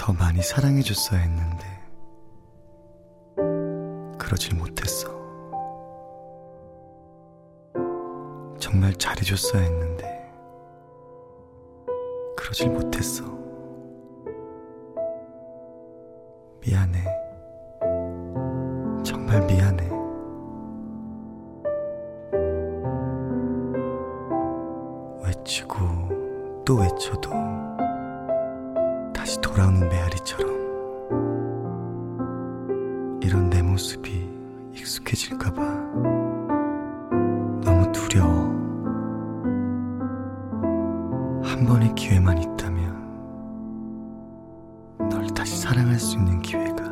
더 많이 사랑해줬어야 했는데 그러질 못했어. 정말 잘해줬어야 했는데 그러질 못했어. 미안해. 정말 미안해. 외치고 또 외쳐도 다시 돌아오는 메아리처럼 이런 내 모습이 익숙해질까봐 너무 두려워. 한 번의 기회만 있다면 널 다시 사랑할 수 있는 기회가